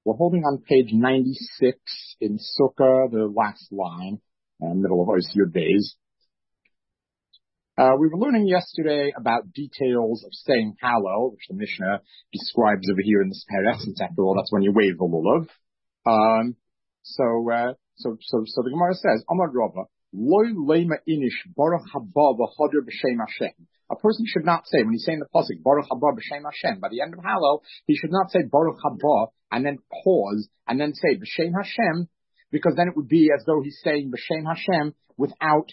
We're holding on page 96 in Sukkah, the last line, middle of Osir days. We were learning yesterday about details of saying Hallel, which the Mishnah describes over here in this parasha, since after all, that's when you wave the lulav. So the Gemara says, Amar Rava, Loy lema inish baruch haba v'choder b'shem Hashem. A person should not say, when he's saying the pasuk, Baruch haba b'shem Hashem, by the end of Hallel, he should not say Baruch haba and then pause and then say b'shem Hashem, because then it would be as though he's saying b'shem Hashem without,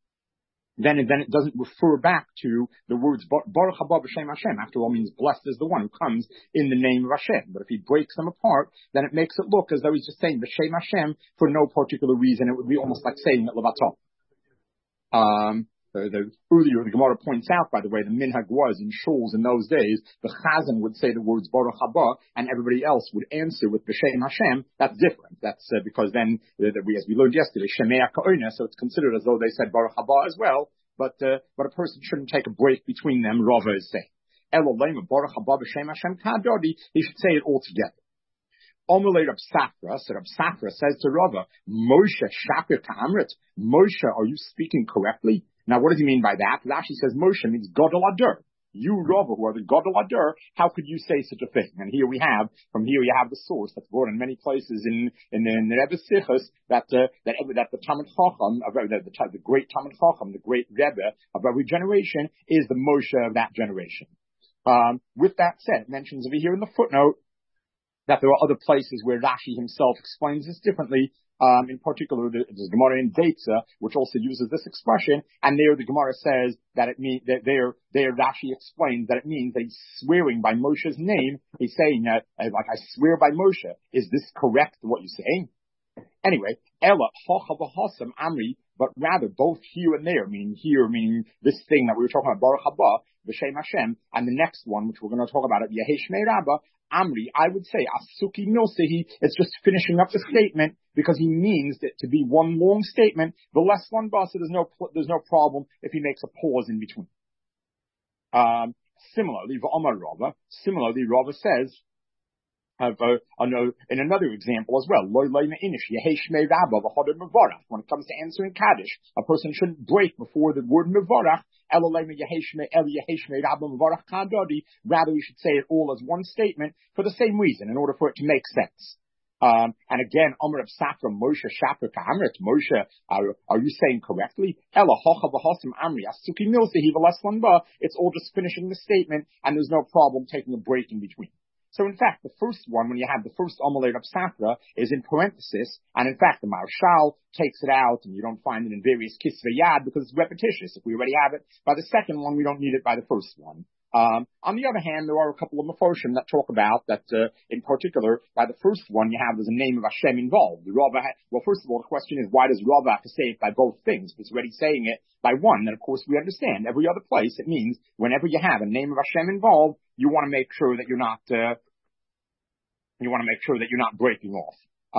then it doesn't refer back to the words Baruch haba b'shem Hashem. After all, means blessed is the one who comes in the name of Hashem. But if he breaks them apart, then it makes it look as though he's just saying b'shem Hashem for no particular reason. It would be almost like saying it levatot. Earlier, the Gemara points out, by the way, the minhag was in shuls in those days, the chazan would say the words Baruch haba, and everybody else would answer with b'shem Hashem. That's different. That's because then, as we learned yesterday, shemea ka'ona, so it's considered as though they said Baruch haba as well. But a person shouldn't take a break between them. Rava is saying, Elohim Baruch haba b'shem Hashem kadodi. He should say it all together. Omelei Rab Safra, so Rab Safra says to Rava, Moshe shakir ka'amrit. Moshe, are you speaking correctly? Now, what does he mean by that? Rashi says Moshe means Gadol Adur. You, Rava, who are the Gadol Adur, how could you say such a thing? And here you have the source that's brought in many places in the Rebbe Sichos that the Talmid Chacham, the great Talmid Chacham, the great Rebbe of every generation is the Moshe of that generation. With that said, it mentions over here in the footnote that there are other places where Rashi himself explains this differently. In particular, there's Gemara in Deitza, which also uses this expression, and there the Gemara says that it means that there Rashi explains that it means that he's swearing by Moshe's name. He's saying like, I swear by Moshe. Is this correct? What you're saying? Anyway, Ella Hachavahasam Amri, but rather both here and there, meaning this thing that we were talking about, Baruch haba b'shem Hashem, and the next one, which we're going to talk about, Yehesh Shmei Rabbah, Amri, I would say, Asuki Milsehi, it's just finishing up the statement, because he means that to be one long statement, the less one basa, there's no problem if he makes a pause in between. Similarly, Rava says, in another example as well, when it comes to answering Kaddish, a person shouldn't break before the word Mevarach. Rather, we should say it all as one statement for the same reason, in order for it to make sense. And again, Amar of Safra, Moshe Shapir Ka'amrit, Moshe, are you saying correctly? It's all just finishing the statement, and there's no problem taking a break in between. So in fact, the first one, when you have the first Amalei Rab Safra, is in parenthesis, and in fact the Marshal takes it out, and you don't find it in various Kisvei Yad because it's repetitious. If we already have it by the second one, we don't need it by the first one. On the other hand, there are a couple of Mefoshim that talk about that, in particular, by the first one, there's a name of Hashem involved. Well, first of all, the question is, why does Rava have to say it by both things? If he's already saying it by one, then of course we understand. Every other place, it means whenever you have a name of Hashem involved, you want to make sure that you're not breaking off.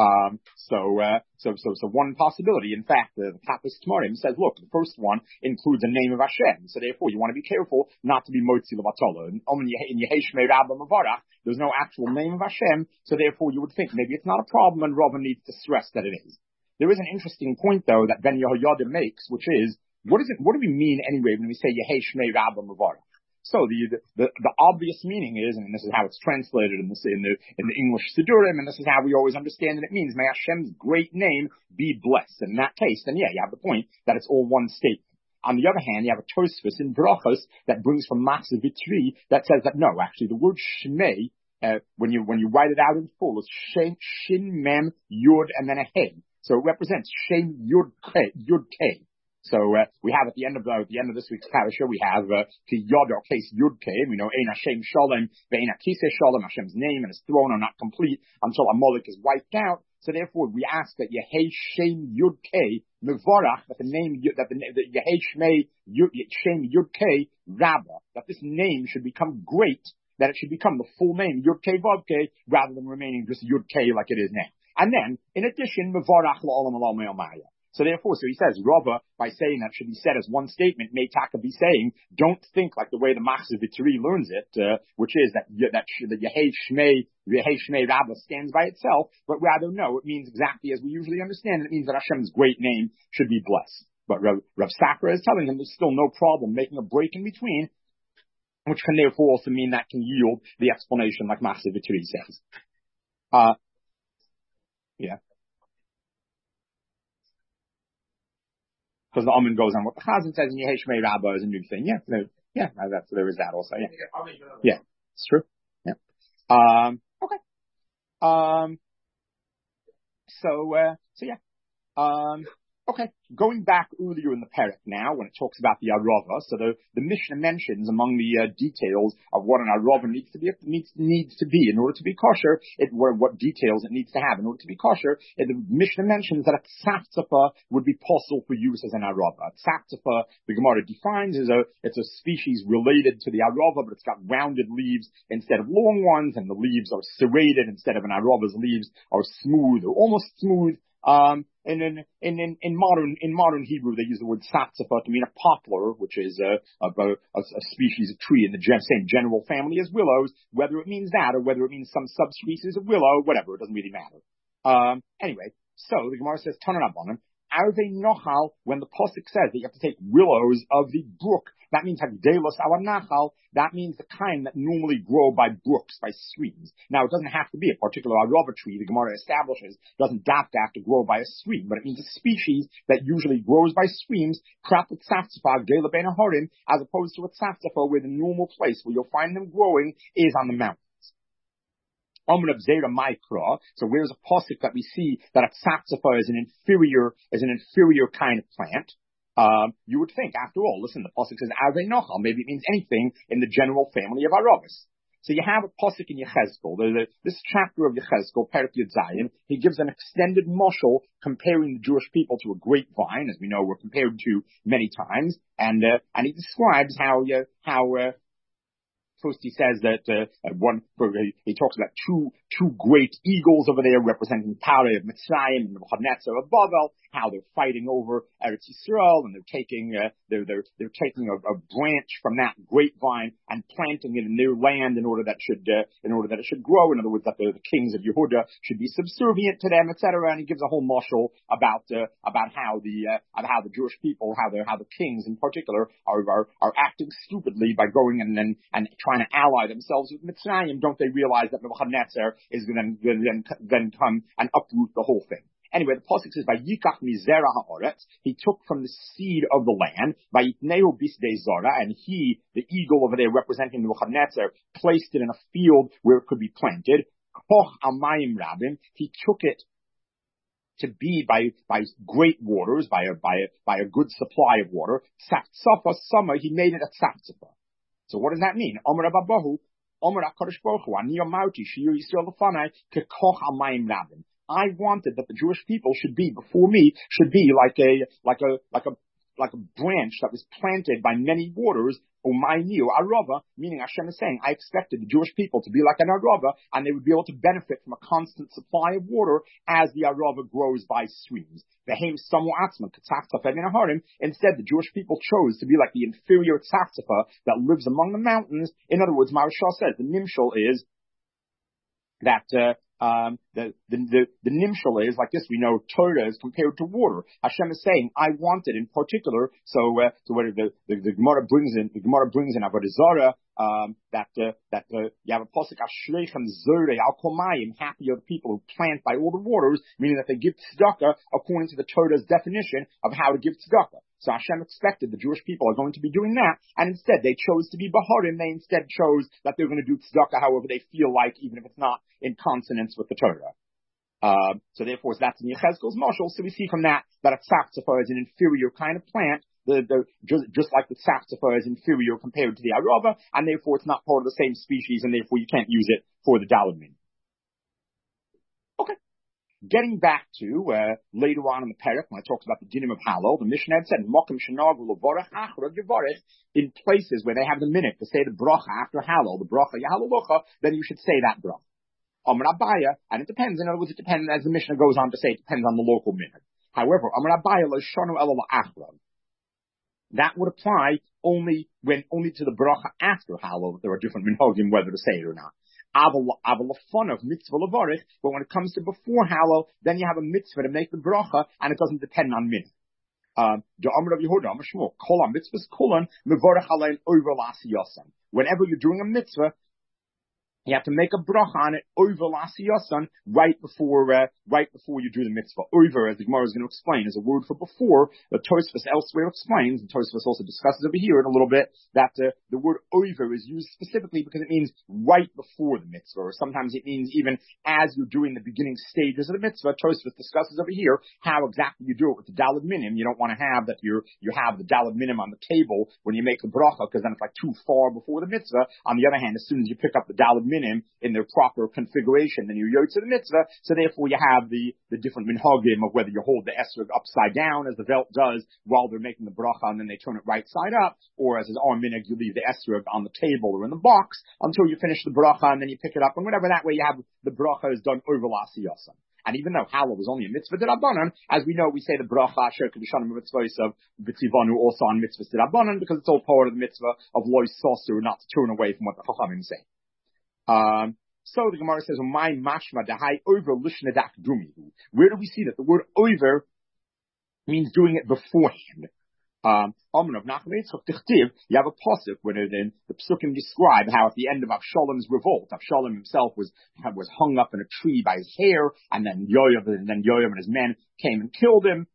So one possibility, in fact, the Papas Tamarim says, look, the first one includes a name of Hashem, so therefore you want to be careful not to be Motzi Levatala. In Yehesh Shmei Rabbah Mevarach, there's no actual name of Hashem, so therefore you would think maybe it's not a problem, and Rava needs to stress that it is. There is an interesting point, though, that Ben Yehoyada makes, which is, what do we mean anyway when we say Yehesh Shmei Rabbah Mevarach? So the obvious meaning is, and this is how it's translated in the English Sidurim, and this is how we always understand it means, may Hashem's great name be blessed. And in that case, then you have the point that it's all one statement. On the other hand, you have a Tosfos in Brachos that brings from Matzah Vitri that says that no, actually the word Shmei, when you write it out in full, it's Shin Mem Yud and then a Hey. So it represents Shem Yud Kei. So we have at the end of this week's parasha, we have Ki Yod or case Yud Kei. We know Ein Hashem Shalom, Ve'ein Akiseh Shalom. Hashem's name and his throne are not complete until Amalek is wiped out. So therefore, we ask that Yehei Shem Yud Kei Mevarach, that the Yehei Shem Yud Kei Rabbah, that this name should become great, that it should become the full name Yud Kei Vav Kei, rather than remaining just Yud Kei like it is now. And then, in addition, Mevarach La'olam Olam Me'omaya. So therefore, so he says, Rava, by saying that should be said as one statement, may Taka be saying, don't think like the way the Machzor Vitri learns it, which is that Yehei Shmei Rabbah stands by itself, but rather no, it means exactly as we usually understand it. It means that Hashem's great name should be blessed. But Rav Sakra is telling him there's still no problem making a break in between, which can therefore also mean that can yield the explanation like Machzor Vitri says. Yeah. Because the Amen goes on what the Chazan says, and Yehei Shmei Rabbah is a new thing. Yeah, there is that also. Yeah, it's true. Yeah. Okay. So yeah. Okay, going back earlier in the parak now, when it talks about the Arava, so the Mishnah mentions among the details of what an Arava needs to be in order to be kosher, what details it needs to have in order to be kosher. The Mishnah mentions that a tzaftzapa would be possible for use as an Arava. A tzaftzapa, the Gemara defines, it's a species related to the Arava, but it's got rounded leaves instead of long ones, and the leaves are serrated instead of an Arava's leaves are smooth or almost smooth. In modern Hebrew, they use the word tzaftzapa to mean a poplar, which is a species of tree in the same general family as willows. Whether it means that or whether it means some subspecies of willow, whatever, it doesn't really matter. Anyway, so the Gemara says, Tananabanan, Arvei Nochal, when the Pasuk says that you have to take willows of the brook, that means Hagdelos Ala Nachal, that means the kind that normally grow by brooks, by streams. Now, it doesn't have to be a particular Arava tree, the Gemara establishes, doesn't have to grow by a stream, but it means a species that usually grows by streams, Krat Tzaftzapa, Gdela Ben Harim, as opposed to a Tzaftzapa where the normal place where you'll find them growing is on the mountain. So where's a pasuk that we see that a tzaftzapa is an inferior kind of plant? You would think, after all, listen, the pasuk says Arvei Nochal, maybe it means anything in the general family of Aravas. So you have a pasuk in Yechezkel, this chapter of Yechezkel, Perek Yud Zayin, he gives an extended mashal comparing the Jewish people to a grapevine, as we know we're compared to many times, and he describes how first he says that he talks about two great eagles over there representing Parei of Mitzrayim and Nebuchadnezzar of Babel, how they're fighting over Eretz Yisrael, and they're taking a branch from that grapevine and planting it in their land in order that it should grow. In other words, that the kings of Yehuda should be subservient to them, etc. And he gives a whole mashal about how the Jewish people, how the kings in particular are acting stupidly by going and trying to ally themselves with Mitzrayim. Don't they realize that Nebuchadnezzar is going to then come and uproot the whole thing? Anyway, the pasuk says, by Yikach Mizera Ha'aretz, he took from the seed of the land, by Yitneu Bisdei Zara, and he, the eagle over there representing Nebuchadnezzar, placed it in a field where it could be planted. Koch Amayim Rabim, he took it to be by great waters, by a good supply of water. Tzaftzapa, summer, he made it a tzaftzapa. So what does that mean? Omer Ababahu, Omer HaKadosh Baruch Hu, Ani Amauti, Shir Yisrael Lefanai, Kekoch Amayim Rabim. I wanted that the Jewish people should be like a branch that was planted by many waters, Umayniu Arava, meaning Hashem is saying, I expected the Jewish people to be like an Arava, and they would be able to benefit from a constant supply of water as the Arava grows by streams. Instead, the Jewish people chose to be like the inferior tzaftzapa that lives among the mountains. In other words, Maharshal says the nimshal is that the nimshal is like this. We know Torah is compared to water. Hashem is saying, I wanted in particular. So where the Gemara brings in Avodah Zarah, that you have a pasuk Ashleichem Zorei Al Komayim, happy are the people who plant by all the waters, meaning that they give tzedakah according to the Torah's definition of how to give tzedakah. So Hashem expected the Jewish people are going to be doing that, and instead they chose to be Baharim. They instead chose that they're going to do tzedakah however they feel like, even if it's not in consonance with the Torah. So therefore, that's in Yechezkel's mashal. So we see from that a tzaftzapa is an inferior kind of plant, just like the tzaftzapa is inferior compared to the Arava, and therefore it's not part of the same species, and therefore you can't use it for the Daladmin. Okay. Getting back to later on in the parak, when I talked about the dinim of Halal, the Mishnah had said, Mokim Shanag U'Levarach Achra Gevarech, in places where they have the minute to say the bracha after Halal, the bracha Yahalalucha, then you should say that bracha. Amar Abaya, and it depends. In other words, it depends, as the Mishnah goes on to say, it depends on the local minhag. However, that would apply only to the bracha after halal. There are different minhagim whether to say it or not. Of mitzvah levarich, but when it comes to before halal, then you have a mitzvah to make the bracha, and it doesn't depend on minhag. Whenever you're doing a mitzvah, you have to make a bracha on it over lasiyasan right before you do the mitzvah. Over, as the Gemara is going to explain, is a word for before. But Tosfos elsewhere explains, and Tosfos also discusses over here in a little bit, that the word over is used specifically because it means right before the mitzvah, or sometimes it means even as you're doing the beginning stages of the mitzvah. Tosfos discusses over here how exactly you do it with the daled minim. You don't want to have that you have the daled minim on the table when you make the bracha, because then it's like too far before the mitzvah. On the other hand, as soon as you pick up the daled minim in their proper configuration, then you yotze the mitzvah. So therefore, you have the different minhagim of whether you hold the esrog upside down, as the velt does, while they're making the bracha, and then they turn it right side up, or as is our minhag, you leave the esrog on the table or in the box until you finish the bracha, and then you pick it up, and whatever. That way, you have the bracha is done over lasiyasan. And even though halal was only a mitzvah d'Rabbanan, as we know, we say the bracha asher kedushanim mitzvahs of b'tzivanu also on mitzvahs d'Rabbanan, because it's all part of the mitzvah of lois soser, not to turn away from what the chachamim say. So the Gemara says, "My mashma dahai over lishnadak dumihu." Where do we see that the word over means doing it beforehand? You have a pasuk where then the psukim describe how at the end of Avshalom's revolt, Avshalom himself was hung up in a tree by his hair, and then Yoav and his men came and killed him.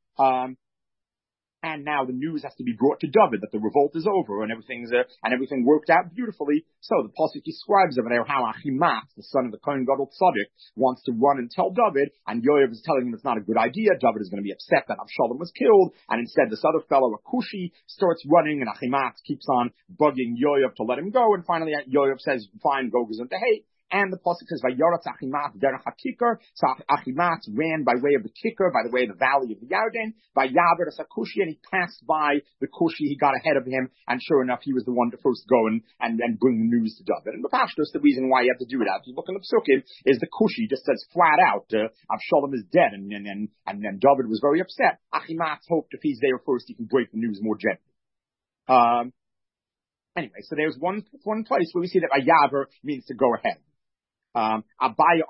And now the news has to be brought to David that the revolt is over and everything worked out beautifully. So the pasuk describes over there how Achimath, the son of the Kohen Gadol Tzaddik, wants to run and tell David, and Yoav is telling him it's not a good idea. David is going to be upset that Avshalom was killed, and instead this other fellow, Akushi, starts running, and Achimath keeps on bugging Yoav to let him go, and finally Yoav says, "Fine, go into hate." And the pasuk says, "Vayoratz Achimath derech hakikar." So Achimath ran by way of the kicker, by the way of the valley of the Yarden, by Yaber as Kushi, and he passed by the Kushi. He got ahead of him, and sure enough, he was the one to first go and bring the news to David. And the Pashtus, the reason why you have to do that, if you look in the psukim, is the Kushi just says flat out, Avshalom is dead, and then David was very upset. Achimath hoped if he's there first, he can break the news more gently. Anyway, so there's one place where we see that Vayaber means to go ahead. Abaya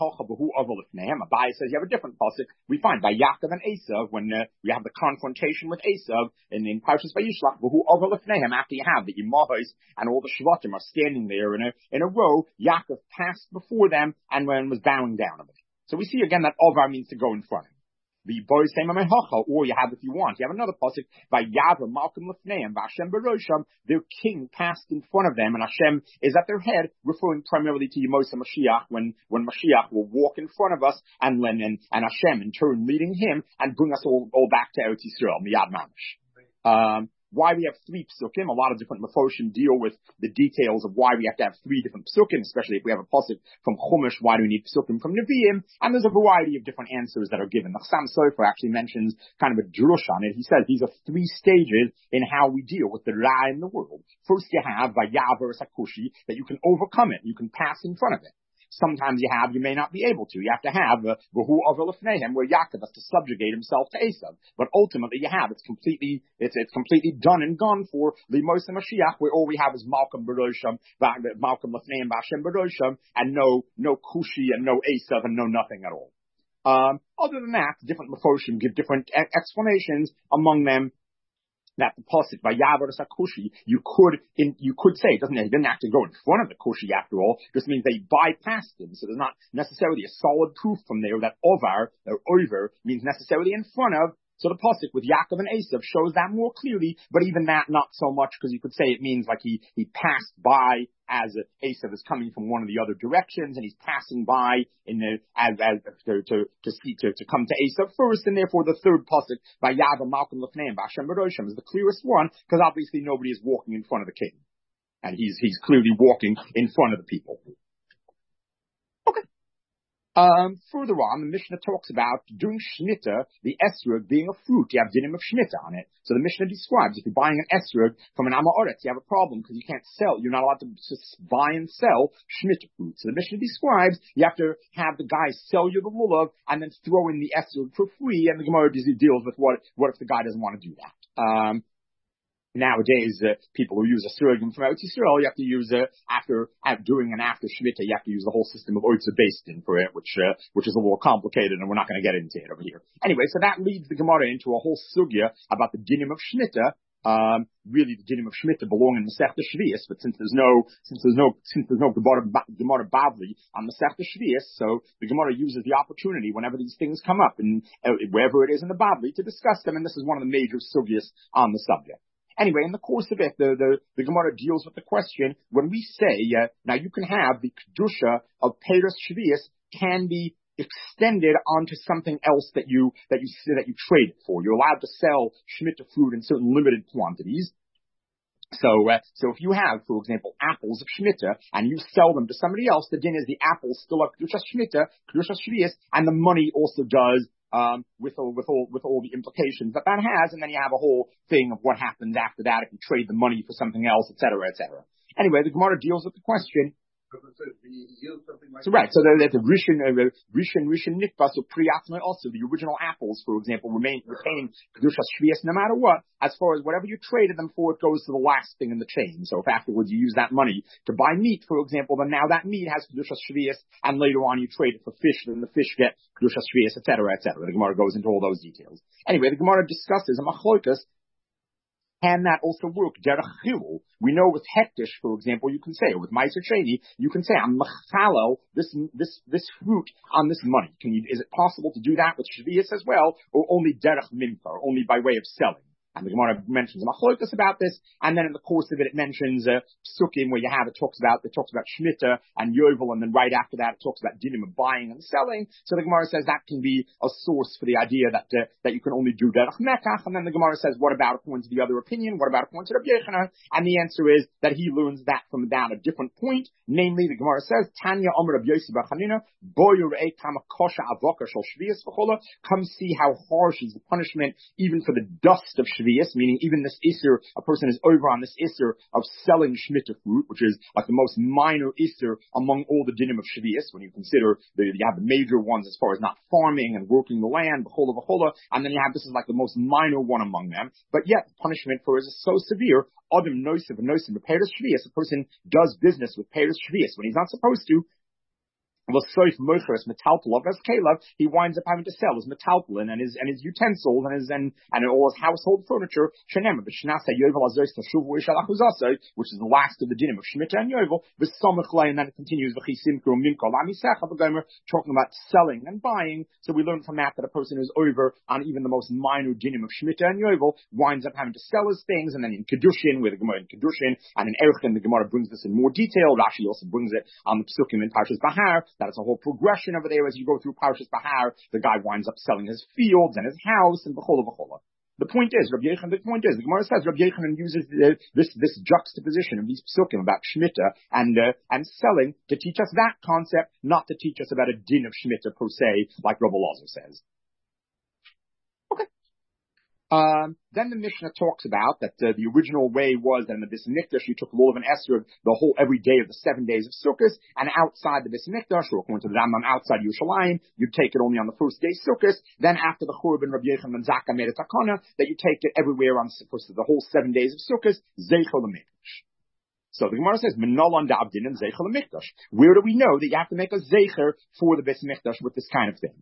says you have a different pasuk. We find by Yaakov and Esav when we have the confrontation with Esav in Parshas Vayishlach. After you have the Imahos and all the Shvatim are standing there in a row, Yaakov passed before them and was bowing down a bit. So we see again that Ovar means to go in front of him. The boys say or you have, if you want, you have another pasuk by Yavra Malcolm Lefneim Vashem Berosham. Their king passed in front of them, and Hashem is at their head, referring primarily to Yemos Mashiach when Mashiach will walk in front of us, and Hashem in turn leading him and bring us all back to Eretz Yisrael, Miyad Mamish. Why we have three psukim. A lot of different mefoshim deal with the details of why we have to have three different psukim, especially if we have a pasuk from Chumash. Why do we need psukim from Nevi'im? And there's a variety of different answers that are given. The Chassam Sofer actually mentions kind of a drush on it. He says these are three stages in how we deal with the Ra in the world. First you have Vayaver Sakushi, that you can overcome it. You can pass in front of it. Sometimes you may not be able to. You have to have Vahu Avel Lefnehem, where Yaakov has to subjugate himself to Esav. But ultimately it's completely done and gone for Limos and Mashiach, where all we have is Malcolm Berosham, Malcolm Lefnehem, Bashem Berosham, and no Kushi and no Esav and no nothing at all. Other than that, different Mefoshim give different explanations, among them that the pasuk by Yavar Sakushi, you could say, doesn't it? He didn't have to go in front of the Kushi after all. This means they bypassed him. So there's not necessarily a solid proof from there that Ovar or Over means necessarily in front of. So the pasuk with Yaakov and Esav shows that more clearly, but even that not so much, because you could say it means like he passed by as Esav is coming from one of the other directions, and he's passing by to come to Esav first, and therefore the third pasuk by Yaakov, Malcolm Lefneim, Bashem Berosham is the clearest one, because obviously nobody is walking in front of the king, and he's clearly walking in front of the people. Further on, the Mishnah talks about doing Shemitah, the esrog being a fruit. You have dinim of Shemitah on it. So the Mishnah describes if you're buying an esrog from an Amoritz, you have a problem because you can't sell. You're not allowed to just buy and sell Shemitah fruit. So the Mishnah describes you have to have the guy sell you the lulav and then throw in the esrog for free. And the Gemara deals with what if the guy doesn't want to do that. Nowadays, people who use a surrogate from Eretz Yisrael, you have to use after Shemitah, you have to use the whole system of Oitza Bastin for it, which is a little complicated, and we're not going to get into it over here. Anyway, so that leads the Gemara into a whole sugya about the dinim of Shemitah. Really, the dinim of Shemitah belong in Masechta Shvius, but since there's no Gemara Bavli on Masechta Shvius, so the Gemara uses the opportunity whenever these things come up, and wherever it is in the Bavli, to discuss them, and this is one of the major sugyas on the subject. Anyway, in the course of it, the Gemara deals with the question, when we say, now you can have the Kedusha of Peiros Shvius can be extended onto something else that you trade it for. You're allowed to sell Shemitah fruit in certain limited quantities. So if you have, for example, apples of Shemitah, and you sell them to somebody else, the din is the apples still are Kedushas Shemitah, Kedushas Shvius, and the money also does, with all the implications that has, and then you have a whole thing of what happens after that if you trade the money for something else, etc., etc. Anyway, the Gemara deals with the question. So right, so that the Rishon Nikbas or Priyatma also, the original apples, for example, retain Kedushas Shvius no matter what. As far as whatever you traded them for, it goes to the last thing in the chain. So if afterwards you use that money to buy meat, for example, then now that meat has Kedushas Shvius, and later on you trade it for fish, then the fish get Kedushas Shvius, etc., etc. The Gemara goes into all those details. Anyway, the Gemara discusses a machlokas. Can that also work? Derech chilul. We know with hektish, for example, you can say, or with meiser sheni, you can say, I'm mechalel this fruit on this money. Is it possible to do that with shvius as well, or only derech mimcha, or only by way of selling? And the Gemara mentions machlokas about this, and then in the course of it, it mentions psukim where it talks about Shemitah and Yovel, and then right after that, it talks about dinim of buying and selling. So the Gemara says that can be a source for the idea that you can only do derech mekach. And then the Gemara says, what about according to the other opinion? What about according to Rabbi Yochanan? And the answer is that he learns that from down a different point. Namely, the Gemara says, Tanya Omer Rabbi Yossi bar Chanina, bo yirei kama kosha avoka shel shvius v'chola. Come see how harsh is the punishment even for the dust of shvius. Meaning even this Isser, a person is over on this Isser of selling Shemitah fruit, which is like the most minor Isser among all the dinim of Shvius, when you consider you have the major ones as far as not farming and working the land, b'chola, and then you have, this is like the most minor one among them, but yet the punishment for it is so severe. Adam noisiv and noisiv, Peiros Shvius, a person does business with Peiros Shvius when he's not supposed to. He winds up having to sell his metalpulin and his utensils and all his household furniture. Which is the last of the dinim of Shemitah and Yovel. And then it continues talking about selling and buying. So we learn from that a person who's over on even the most minor dinim of Shemitah and Yovel winds up having to sell his things, and then in Kedushin, with the Gemara in Kedushin, and in Erchin, the Gemara brings this in more detail. Rashi also brings it on the Psukim in Parshas Bahar. That is a whole progression over there. As you go through Parshas Bahar, the guy winds up selling his fields and his house and b'chola. The point is, the Gemara says Rabbi Yochanan uses this juxtaposition of these psukim about Shemitah and selling to teach us that concept, not to teach us about a din of Shemitah per se, like Rabbi Lazar says. Then the Mishnah talks about that the original way was that in the Beis Hamikdash you took lulav and esrog every day of the 7 days of Sukkot, and outside the Beis Hamikdash, or according to the Rambam, outside Yerushalayim, you'd take it only on the first day Sukkot. Then after the Churban, Rabbi Yochanan ben Zakkai made a takana that you take it everywhere on the whole 7 days of Sukkot, zeichel l'mikdash. So the Gemara says, Menolan da'abdin and zeichel l'mikdash. Where do we know that you have to make a zeicher for the Beis Hamikdash with this kind of thing?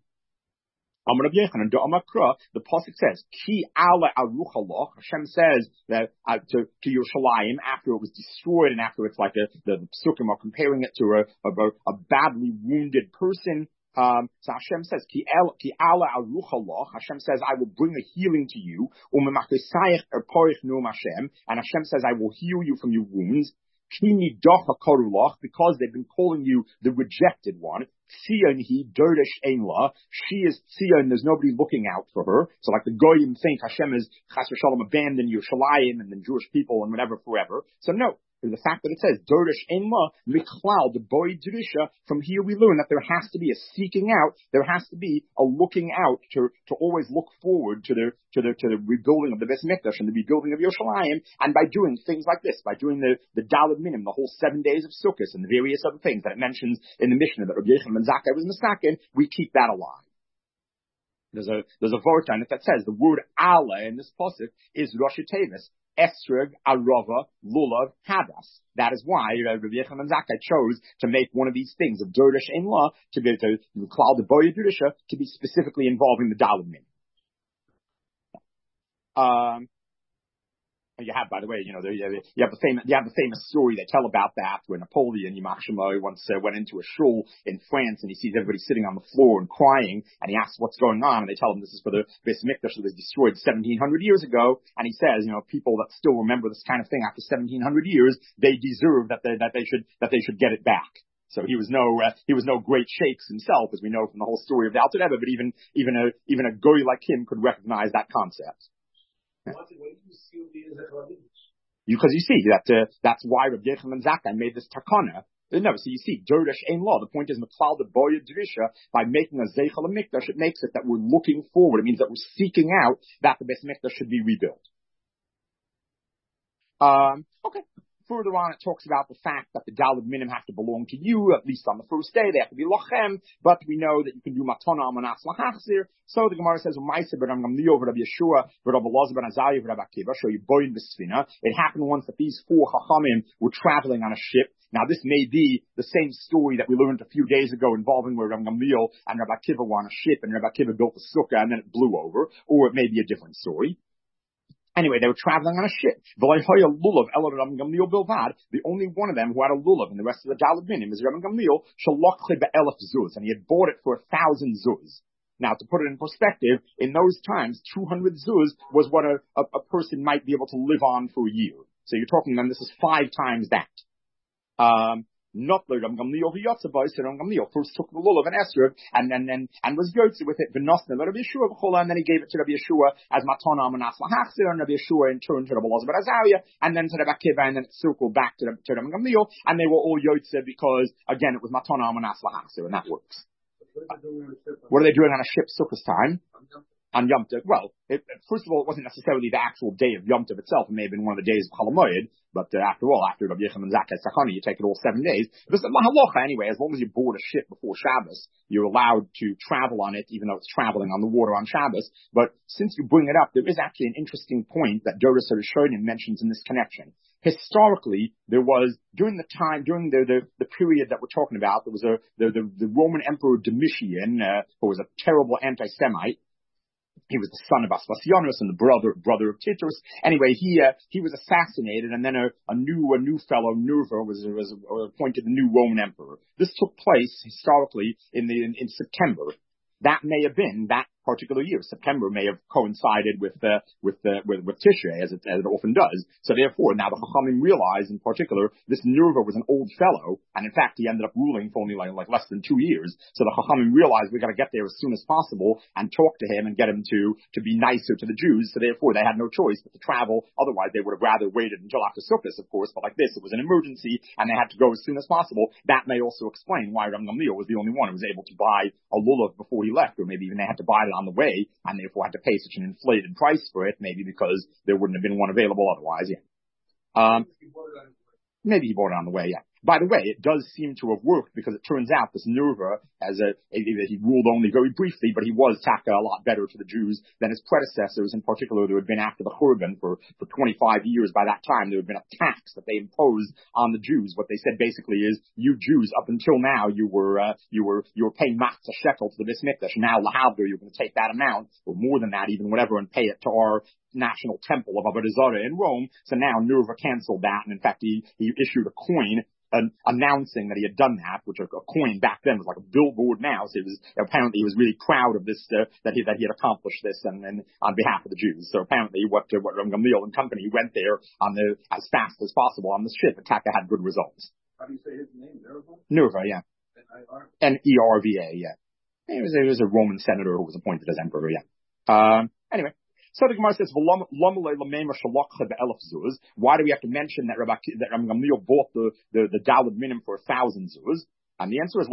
The pasuk says, "Ki ala aruchalach." Hashem says that to Yerushalayim after it was destroyed, and after it's like the psukim are comparing it to a badly wounded person. So Hashem says, "Ki ala aruchalach." Hashem says, "I will bring a healing to you." And Hashem says, "I will heal you from your wounds." Because they've been calling you the rejected one. Tzion he Dodesh Einla. She is Tzion, there's nobody looking out for her. So like the Goyim think Hashem is Chas v'Shalom abandoned Yerushalayim and the Jewish people and whatever forever. So no. the fact that it says Dorish Ein La Miklal the Boy Drisha. From here we learn that there has to be a seeking out, there has to be a looking out to always look forward to the rebuilding of the Beis Mikdash and the rebuilding of Yerushalayim, and by doing things like this, by doing the Daled Minim, the whole 7 days of Sukkot and the various other things that it mentions in the Mishnah that Rabbi Yochanan ben Zakkai was misaken, we keep that alive. There's a vort on it that says the word Allah in this pasuk is Rosh Tevis, Esrog, Arava, Lulav, Hadas. That is why Rabbi Yochanan ben Zakkai chose to make one of these things of Dorish Ein La to be to Klal the Boy Drisha to be specifically involving the Daled Minim. You have, by the way, you have the famous story they tell about that where Napoleon Yimach Shemai once went into a shul in France and he sees everybody sitting on the floor and crying and he asks what's going on and they tell him this is for the Beis Mikdash that was destroyed 1700 years ago, and he says, people that still remember this kind of thing after 1700 years, they deserve that they should get it back. So he was no great sheikhs himself, as we know from the whole story of the Alter Rebbe, but even a goy like him could recognize that concept. Because you see that's why Rabbi Yochanan ben Zakkai made this takana. No, so you see, Dorish Ein La. The point is, Meklal the Boya Drisha, by making a Zeichel Mikdash, it makes it that we're looking forward. It means that we're seeking out that the Beis Mikdash should be rebuilt. Okay. Further on, it talks about the fact that the Daled Minim have to belong to you, at least on the first day. They have to be lochem, but we know that you can do matana amanas lahachzir. So the Gemara says, "U'maisa b'Rab Gamliel v'Rab Yeshua v'Rab Elazar ben Azariah v'Rab Akiva show you boin v'sfina." It happened once that these four chachamim were traveling on a ship. Now, this may be the same story that we learned a few days ago involving where Rab Gamliel and Rab Akiva were on a ship, and Rab Akiva built a sukkah and then it blew over, or it may be a different story. Anyway, they were traveling on a ship. The only one of them who had a lulav, and the rest of the Daled Minim is Rabbi Gamliel, zuz, and he had bought it for 1,000 zuz. Now, to put it in perspective, in those times, 200 zuz was what a person might be able to live on for a year. So you're talking then, this is 5 times that. Not the Ram Gamliel v'Yotzabai, so Ram Gamliel first took the lulav and esrog and was yotze with it v'nosna Rabbi Yeshua v'chola, and then he gave it to Rabbi Yeshua as matana amanas lahachzir, and Rabbi Yeshua in turn to Rabbi Elazar ben Azariah, and then to Rabbi Akiva, and then it circled back to Ram Gamliel, and they were all yotze because again it was matana amanas lahachzir, and that works. What are they doing on a ship Sukkot time? On Yom Tov? Well, first of all, it wasn't necessarily the actual day of Yom Tov itself. It may have been one of the days of Chol Hamoed, but after all, after Rabbi Yochanan ben Zakkai's Takana, you take it all 7 days. But it's a halacha anyway. As long as you board a ship before Shabbos, you're allowed to travel on it, even though it's traveling on the water on Shabbos. But since you bring it up, there is actually an interesting point that Doros HaRishonim mentions in this connection. Historically, there was, during the period that we're talking about, there was the Roman Emperor Domitian, who was a terrible anti-Semite. He was the son of Aspasianus and the brother of Titus. Anyway, he was assassinated, and then a new fellow, Nerva, was appointed the new Roman emperor. This took place historically in September. That may have been that particular year. September may have coincided with Tishrei, as it often does. So therefore, now the Chachamim realized, in particular, this Nerva was an old fellow, and in fact, he ended up ruling for only like less than 2 years. So the Chachamim realized we got to get there as soon as possible and talk to him and get him to be nicer to the Jews. So therefore, they had no choice but to travel. Otherwise, they would have rather waited until after Sukkot, of course. But like this, it was an emergency, and they had to go as soon as possible. That may also explain why Ram Gamliel was the only one who was able to buy a lulav before he left, or maybe even they had to buy it on the way, and therefore had to pay such an inflated price for it, maybe because there wouldn't have been one available otherwise, yeah. Maybe he bought it on the way, yeah. By the way, it does seem to have worked, because it turns out this Nerva, he ruled only very briefly, but he was taka a lot better to the Jews than his predecessors. In particular, there had been after the Churban for 25 years. By that time, there had been a tax that they imposed on the Jews. What they said basically is, you Jews, up until now, you were paying matzah shekel to the Beis Mikdash. Now, lahavdor, you're going to take that amount, or more than that, even whatever, and pay it to our national temple of Avodah Zarah in Rome. So now Nerva canceled that, and in fact, he issued a coin announcing that he had done that, which a coin back then was like a billboard now. So apparently he was really proud of this, that he had accomplished this and on behalf of the Jews. So apparently what Ram Gamliel and company went there as fast as possible on the ship. Taka had good results. How do you say his name? Nerva, yeah. Nerva, yeah. He was a Roman senator who was appointed as emperor, yeah. Anyway. So the Gemara says, why do we have to mention that Rabbi Gamliel bought the Daled Minim for 1,000 zuz? And the answer is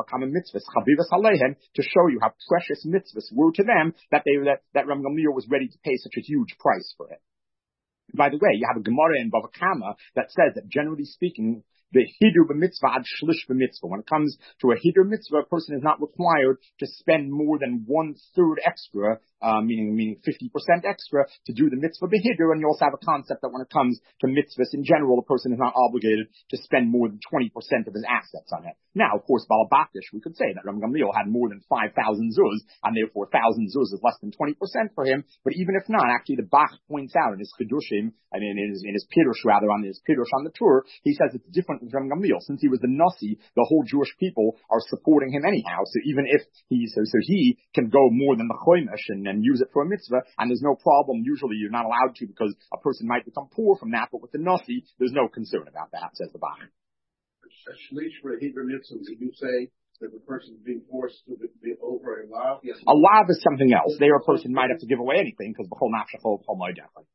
to show you how precious mitzvahs were to them that Rabbi Gamliel was ready to pay such a huge price for it. By the way, you have a Gemara in Bava Kama that says that generally speaking, the hidur b'mitzvah ad shlish b'mitzvah. When it comes to a hidur mitzvah, a person is not required to spend more than 1/3 extra, meaning 50% extra to do the mitzvah b'hidur. And you also have a concept that when it comes to mitzvahs in general, a person is not obligated to spend more than 20% of his assets on it. Now, of course, Balabatish, we could say that Ram Gamliel had more than 5,000 zuz, and therefore 1,000 zuz is less than 20% for him. But even if not, actually the Bach points out in his Chidushim, and in his Pirush rather, on his Pirush on the tour, he says it's different with Ram Gamliel. Since he was the Nasi, the whole Jewish people are supporting him anyhow. So even if he can go more than the Choymesh and use it for a mitzvah, and there's no problem. Usually you're not allowed to because a person might become poor from that, but with the Nasi, there's no concern about that, says the Bach. A shlish for a Hebrew mitzvah, did you say that the person is being forced to be over a lav? Yes. A lav is something else. There a person might have to give away anything because b'chol nafshachol b'chol moedechad.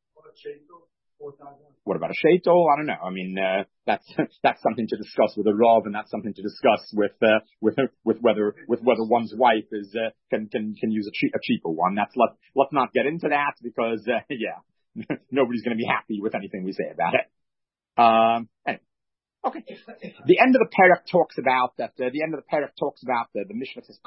What about a sheitel? I don't know. I mean, that's something to discuss with a rav, and that's something to discuss with whether one's wife can use a cheaper one. Let's not get into that because nobody's going to be happy with anything we say about it. Anyway. Okay. The end of the parak talks about that. The Mishnah says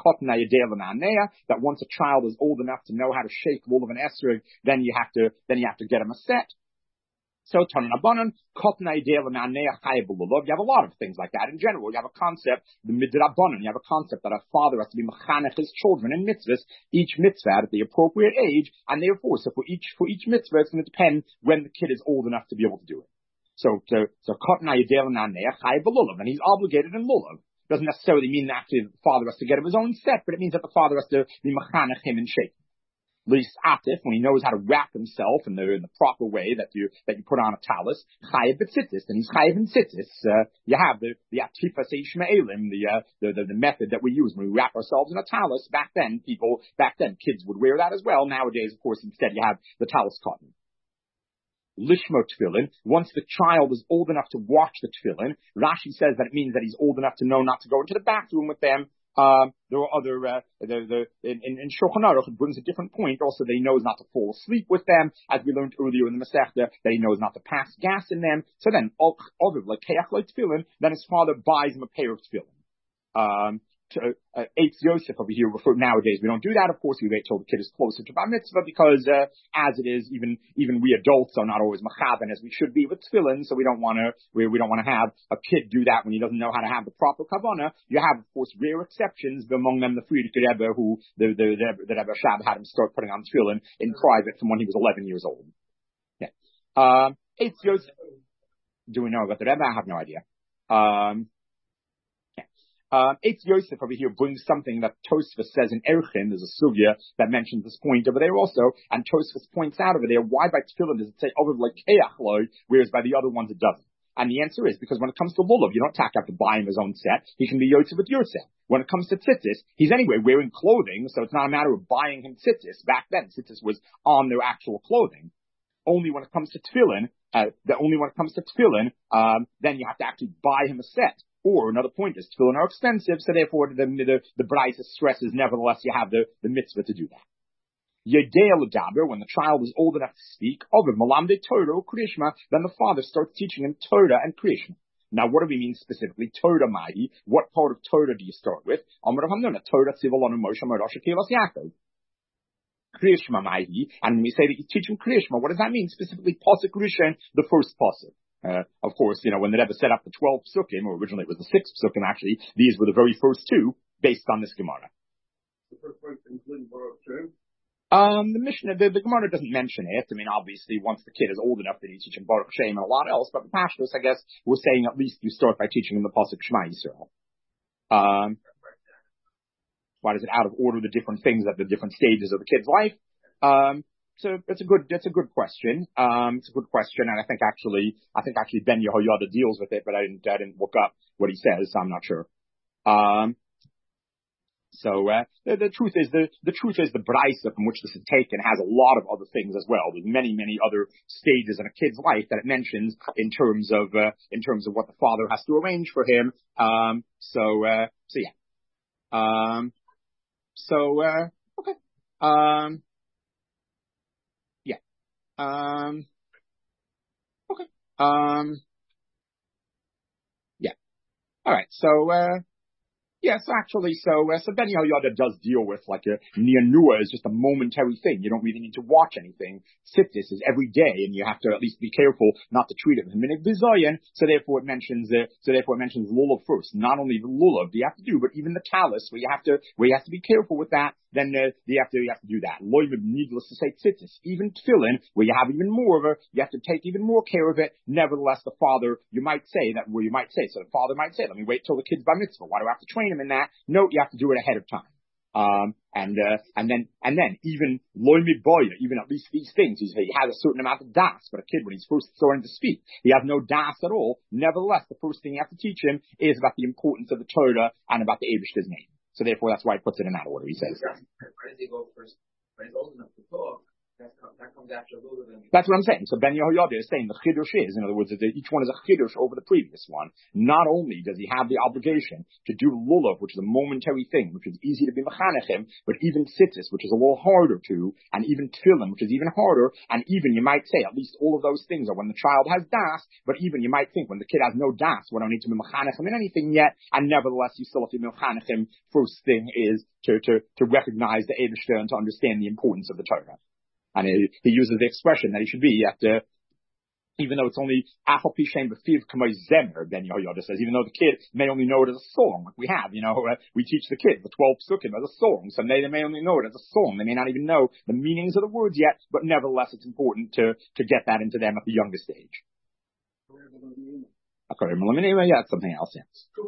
that once a child is old enough to know how to shake wool of an esrog, then you have to get him a set. So Tanan Abanan, you have a lot of things like that. In general, you have a concept, the midrabanan. You have a concept that a father has to be mechanech his children in mitzvahs, each mitzvah at the appropriate age, and therefore, so for each mitzvah, it's going to depend when the kid is old enough to be able to do it. So Kotna Yedel Naneh Chai B'Lulav, and he's obligated in Lulav. Doesn't necessarily mean that the father has to get him his own set, but it means that the father has to be mechanech him in shape. Lis Atif, when he knows how to wrap himself in the proper way that you put on a talus, Chayav B'Tzitzis, and he's Chayav in Tzitzis. You have the Atifas Ishmaelim, the method that we use when we wrap ourselves in a talus. Back then, kids would wear that as well. Nowadays, of course, instead you have the talus cotton. Lishmo tefillin, once the child is old enough to watch the tefillin, Rashi says that it means that he's old enough to know not to go into the bathroom with them. There are other, in Shulchan Aruch, it brings a different point. Also, that he knows not to fall asleep with them, as we learned earlier in the Masechta, that he knows not to pass gas in them. So then, then his father buys him a pair of tefillin. Eitz Yosef over here, nowadays we don't do that. Of course, we wait till the kid is closer to bar mitzvah because, as it is, even we adults are not always machaben as we should be with tefillin. So we don't want to have a kid do that when he doesn't know how to have the proper kavanah. You have, of course, rare exceptions, among them the Frierdiker Rebbe, who the Rebbe Shab had him start putting on tefillin in private from when he was 11 years old. Yeah. Eitz Yosef. Do we know about the Rebbe? I have no idea. Eitz Yosef over here brings something that Tosfos says in Erchin. There's a sugya that mentions this point over there also, and Tosfos points out over there, why by tefillin does it say over like keach, whereas by the other ones it doesn't? And the answer is because when it comes to lulav, you don't have to buy him his own set. He can be Yosef with your set. When it comes to tzitzis, he's anyway wearing clothing, so it's not a matter of buying him tzitzis. Back then, tzitzis was on their actual clothing. Only when it comes to tefillin, then you have to actually buy him a set. Or another point is tefillin are expensive, so therefore the Braisa stresses nevertheless you have the mitzvah to do that. Yedei l'daber, when the child is old enough to speak, over malamde Torah or Kriyishma, then the father starts teaching him Torah and Kriyishma. Now, what do we mean specifically? Torah Mahi. What part of Torah do you start with? Amar Rav Hamnuna, Torah Tzivalonu Moshe Moshe Kivas Yaakov. Kriyishma Mahi, and when we say that you teach him Kriyishma, what does that mean? Specifically, Pasuk Rishon, the first Pasuk. Of course, when the Rebbe set up the 12 psukim, or originally it was the 6 psukim actually, these were the very first two, based on this Gemara. The first one including Baruch Shem? The Mishnah, the Gemara doesn't mention it. I mean, obviously, once the kid is old enough that you teach him Baruch Shem and a lot else, but the Pashtos, I guess, we're saying at least you start by teaching him the Pasuk Shema Yisrael. Why does it out of order the different things at the different stages of the kid's life? So it's a good question. It's a good question, and I think actually Ben Yehoyada deals with it, but I didn't look up what he says, so I'm not sure. So the truth is the brisa from which this is taken has a lot of other things as well. There's many other stages in a kid's life that it mentions in terms of what the father has to arrange for him. Okay. All right. So Ben Yehoyada does deal with like Nianua is just a momentary thing. You don't really need to watch anything. Sittis is every day, and you have to at least be careful not to treat it with minig bizayin. So therefore it mentions lulav first. Not only the lulav do you have to do, but even the talus where you have to be careful with that. Then you have to do that. Loyim, needless to say, tzitzis, even tefillin, where you have even more of it, you have to take even more care of it. Nevertheless, the father, so the father might say, let me wait till the kid's bar mitzvah. Why do I have to train him in that? No, you have to do it ahead of time. And then even loyim boya, even at least these things, he has a certain amount of das, but a kid, when he's first starting to speak, he has no das at all. Nevertheless, the first thing you have to teach him is about the importance of the Torah and about the Eibishter's name. So therefore, that's why he puts it in that order. He says. Why does he go first? When he's old enough to talk, that comes after a little bit. That's what I'm saying. So Ben Yehoyada is saying the chiddush is, in other words, that each one is a chiddush over the previous one. Not only does he have the obligation to do lulav, which is a momentary thing, which is easy to be mechanechim, but even tzitzis, which is a little harder to, and even tefillin, which is even harder, and even you might say at least all of those things are when the child has das, but even you might think when the kid has no das, we don't need to be mechanechim in anything yet, and nevertheless you still have to be mechanechim. First thing is to recognize the Eibishter and to understand the importance of the Torah. And he uses the expression that he should be even though it's only Afal Pishem B'Fiv Kamay Zemer, Ben Yehoyada says, even though the kid may only know it as a song, like we have, we teach the kid the 12 psukim as a song, so they may only know it as a song, they may not even know the meanings of the words yet, but nevertheless it's important to get that into them at the youngest age. Yeah, it's something else, yes.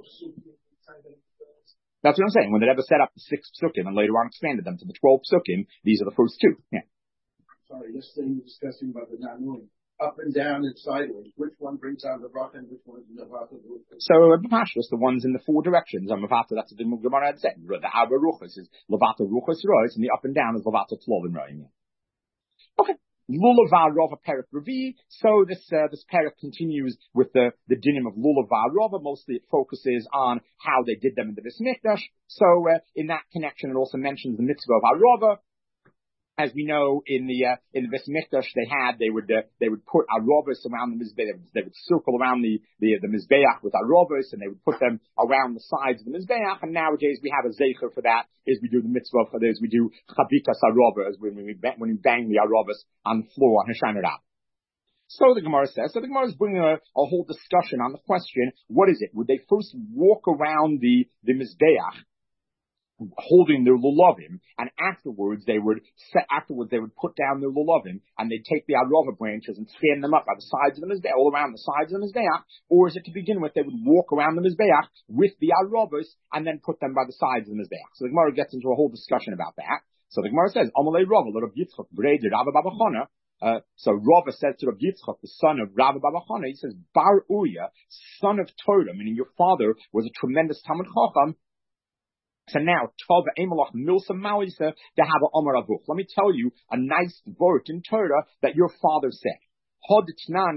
That's what I'm saying. When they ever set up the 6 psukim and later on expanded them to the 12 psukim, these are the first 2. Yeah. Sorry, yesterday you were discussing about the Nanun, up and down and sideways. Which one brings down the bracha and which one is the Mavata? So the Pashtus, the ones in the 4 directions, Mavata, that's what the Gemara had said. The Abba Ruchas is Lavata Ruchas Rois, and the up and down is Lavata Tlovin Roim. Okay. Lulav Rova Perik Revi. So this Perik continues with the dinim of Lulav Rova. Mostly it focuses on how they did them in the Beis Mikdash. So in that connection, it also mentions the mitzvah of Arova. As we know, in the Beis Mikdash they would put arobos around the mizbeach. They would circle around the mizbeach with arobos, and they would put them around the sides of the mizbeach. And nowadays we have a zeicher for that. Is we do the mitzvah for this. We do chabitas arobos when we bang the arobos on the floor on Hoshana Rabbah. So the Gemara says. So the Gemara is bringing a whole discussion on the question: what is it? Would they first walk around the mizbeach, holding their lulavim, and afterwards they would put down their lulavim, and they'd take the arava branches and stand them up by the sides of the mizbeach, all around the sides of the mizbeach? Or is it to begin with they would walk around the mizbeach with the aravas and then put them by the sides of the mizbeach? So the Gemara gets into a whole discussion about that. So the Gemara says, Amalei Rava, Rav Yitzchak, Brei Rabba Baba Chana. So Rava says to Rav Yitzchak, the son of Rabba Baba Chana, he says, Bar Uriah, son of Torah, meaning your father was a tremendous Talmid Chacham. So now, Tov Emelach Milsa Mawisa to have a Amar Avuch. Let me tell you a nice word in Torah that your father said. The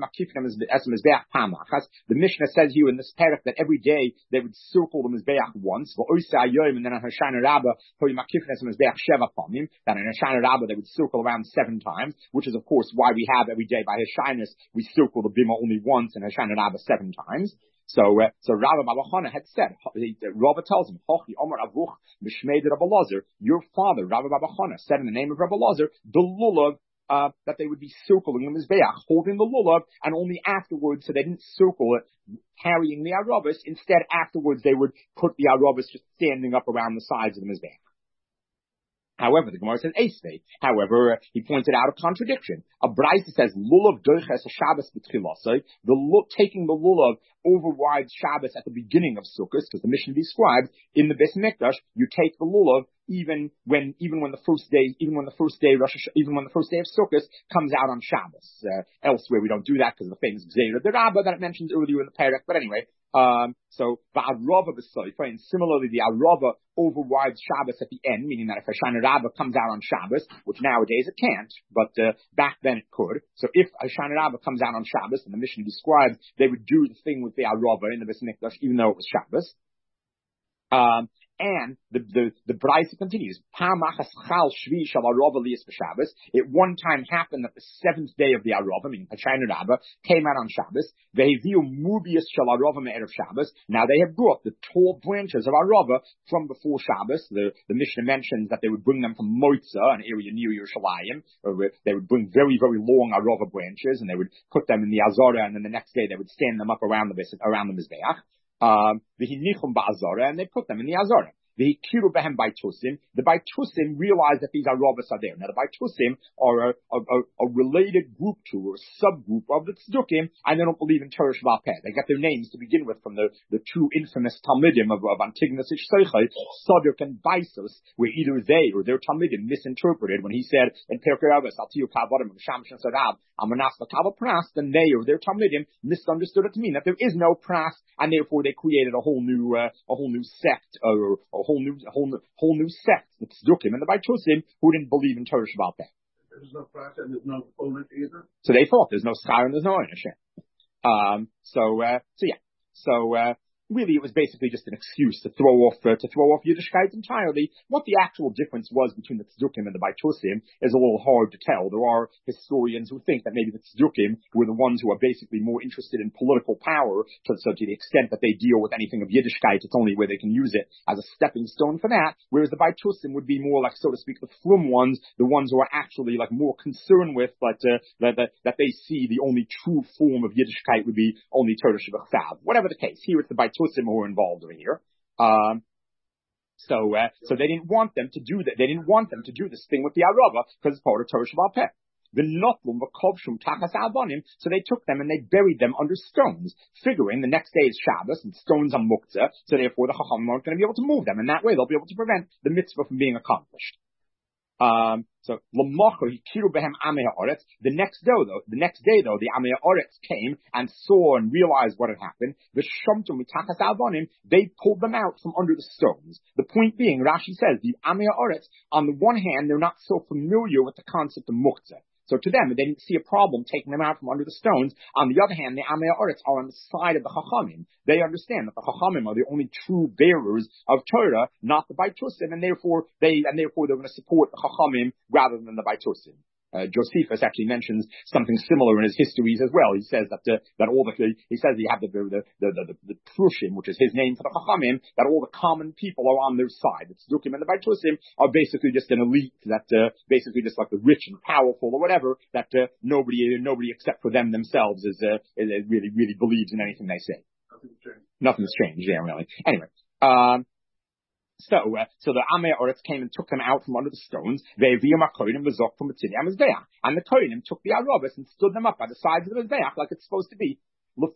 Mishnah says here in this parak that every day they would circle the Mizbeach once, and then on Hoshana Rabbah, that on Hoshana Rabbah they would circle around 7 times, which is of course why we have every day by Hoshanas we circle the Bima only once and Hoshana Rabbah 7 times. So Rabbi Baba Chana had said, Rabbi tells him, your father, Rabbi Baba Chana, said in the name of Rabbi Lazar, the lulav, that they would be circling the Mizbeach, holding the lulav, and only afterwards, so they didn't circle it, carrying the arabas. Instead, afterwards, they would put the arabas just standing up around the sides of the Mizbeach. However, the Gemara says Eisvei. However, he pointed out a contradiction. A Brisa says lulav doiches Shabbos b'tchilasei. Taking the lulav overrides Shabbos at the beginning of Sukkot, because the Mishnah describes in the Beis Mikdash you take the lulav even when the first day of Sukkot comes out on Shabbos. Elsewhere we don't do that because of the famous Gzeira D'Rabba that it mentions earlier in the parak. But anyway, So the Arava b'Soifa, and similarly the Arava overrides Shabbos at the end, meaning that if a Shana Rabbah comes out on Shabbos, which nowadays it can't, but back then it could. So if a Shana Rabbah comes out on Shabbos, and the Mishnah describes, they would do the thing with the Arava in the Beis Mikdash, even though it was Shabbos. And the Braisa continues. It one time happened that the seventh day of the Arava, meaning Pashayna Rabbah, came out on Shabbos. Now they have brought the tall branches of Arava from before Shabbos. The Mishnah mentions that they would bring them from Moitza, an area near Yerushalayim. They would bring very, very long Arava branches, and they would put them in the Azara, and then the next day they would stand them up around the Mizbeach. And they put them in the Azara. The Baitusim realized that these Aravas are there. Now the Baitusim are a related group to, or a subgroup of the Tzdukim, and they don't believe in Torah Sheba'al Peh. They get their names to begin with from the two infamous Talmidim of Antigonus Ishseichai, Sadok and Baisos, where either they or their Talmidim misinterpreted when he said in Pirkei Avos, Altiyu Kavadim, Shamash and Sadav, Amanas Latava Pras, then they or their Talmidim misunderstood it to mean that there is no Pras, and therefore they created a whole new sect, or a whole new sect, the Tzdukim and the Baitusim, who didn't believe in Torah Sheba'al Peh. There's no process and there's no owner either. So they thought there's no schar and there's no ownership. Really, it was basically just an excuse to throw off Yiddishkeit entirely. What the actual difference was between the Tzdukim and the Baitusim is a little hard to tell. There are historians who think that maybe the Tzdukim were the ones who are basically more interested in political power, so to the extent that they deal with anything of Yiddishkeit, it's only where they can use it as a stepping stone for that, whereas the Baitusim would be more like, so to speak, the frum ones, the ones who are actually like more concerned with, but that they see the only true form of Yiddishkeit would be only Torah Sheba'al. Whatever the case, here it's the Baitusim who are involved over here. So they didn't want them to do that. They didn't want them to do this thing with the Arava because it's part of Torah Sheba'al Peh. The notlum v'kovshum tachas albanim. So they took them and they buried them under stones, figuring the next day is Shabbos and stones are muktzah. So therefore the chachamim aren't going to be able to move them, and that way they'll be able to prevent the mitzvah from being accomplished. The next day though, the Amei Haaretz came and saw and realized what had happened. They pulled them out from under the stones. The point being, Rashi says, the Amei Haaretz, on the one hand, they're not so familiar with the concept of muktzah. So to them, they didn't see a problem taking them out from under the stones. On the other hand, the Amei Haaretz are on the side of the Chachamim. They understand that the Chachamim are the only true bearers of Torah, not the Baitusim, and therefore they're going to support the Chachamim rather than the Baitusim. Josephus actually mentions something similar in his histories as well. He says that he says you have the Prushim, which is his name for the Chachamim, that all the common people are on their side. The Tzdukim and the Baitusim are basically just an elite that basically just like the rich and powerful or whatever, that nobody except for them themselves is really believes in anything they say. Nothing's changed, yeah, really. Anyway. So the Amei Haaretz came and took them out from under the stones. And the Kohanim took the Aravas and stood them up by the sides of the Mizbeach like it's supposed to be. The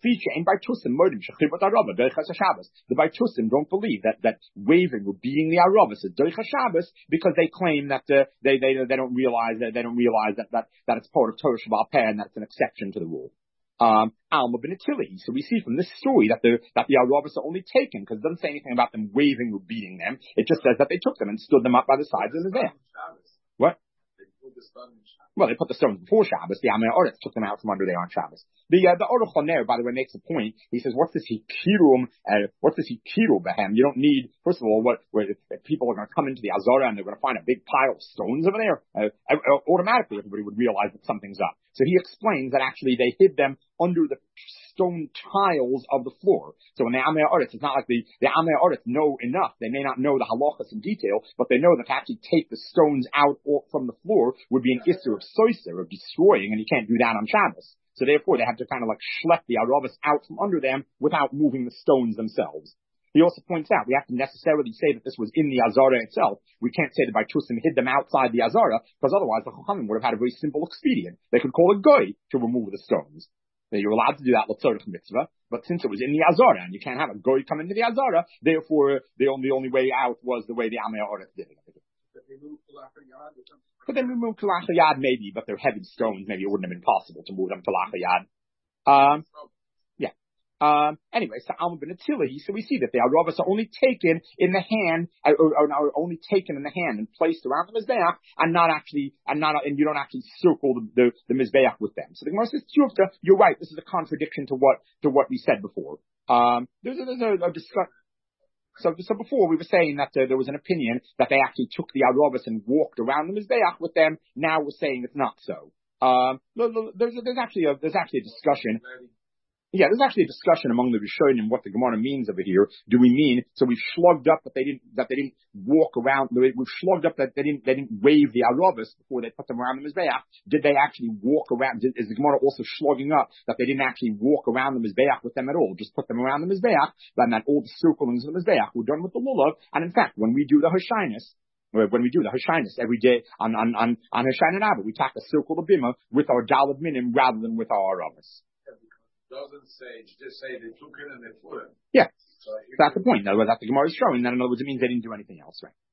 Baitusim don't believe that waving or beating the Aravas is Doicha Shabbos because they claim that they don't realize that it's part of Torah Sheba'al Peh and that's an exception to the rule. Alma ben Atili. So we see from this story that the Aravas are only taken because it doesn't say anything about them waving or beating them. It just says that they took them and stood them up by the sides of the Mizbeach. What? Well, they put the stones before Shabbos. The Amei Haaretz took them out from under there on Shabbos. The Aruch HaNer, by the way, makes a point. He says, what's this hikiru behem? You don't need, first of all, if people are going to come into the Azara and they're going to find a big pile of stones over there, automatically everybody would realize that something's up. So he explains that actually they hid them under the stone tiles of the floor. So in the Amei Haaretz, it's not like the Amei Haaretz know enough. They may not know the halachas in detail, but they know that to actually take the stones out from the floor would be an issur of soiser, of destroying, and you can't do that on Shabbos. So therefore they have to kind of like schlep the Aravas out from under them without moving the stones themselves. He also points out we have to necessarily say that this was in the Azara itself. We can't say that Baitusim hid them outside the Azara, because otherwise the Chachamim would have had a very simple expedient. They could call a goy to remove the stones. Now, you're allowed to do that with Tzorich Mitzvah, but since it was in the Azara, and you can't have a goy come into the Azara, therefore the only way out was the way the Amei Haaretz did it. Could they remove Kalach Hayad? Maybe, but they're heavy stones. Maybe it wouldn't have been possible to move them to Kalach Hayad. Yeah. Anyway, so Alma ben Attilahi, so we see that the Arabas are only taken in the hand, or only taken in the hand and placed around the Mizbeach, and you don't actually circle the Mizbeach with them. So the Gemara says, you're right, this is a contradiction to what we said before. There's a discussion. So before we were saying that there was an opinion that they actually took the Arabas and walked around the Mizbeach with them. Now we're saying it's not so. There's actually a discussion. Yeah, there's actually a discussion among the Rishonim what the Gemara means over here. Do we mean, so we've slugged up that they didn't walk around, we've slugged up that they didn't wave the Arabas before they put them around the Mizbeach. Did they actually walk around, is the Gemara also slugging up that they didn't actually walk around the Mizbeach with them at all, just put them around the Mizbeach, and that all the circlings of the Mizbeach were done with the Lulav, and in fact, when we do the Hoshinus every day on Hoshinah Rabbah, we take a circle of Bima with our Dalad Minim rather than with our Arabas. Doesn't say, just say they took it and they put it. Yeah. So that's the point. In other words, that the Gemara is showing that in other words it means they didn't do anything else, right?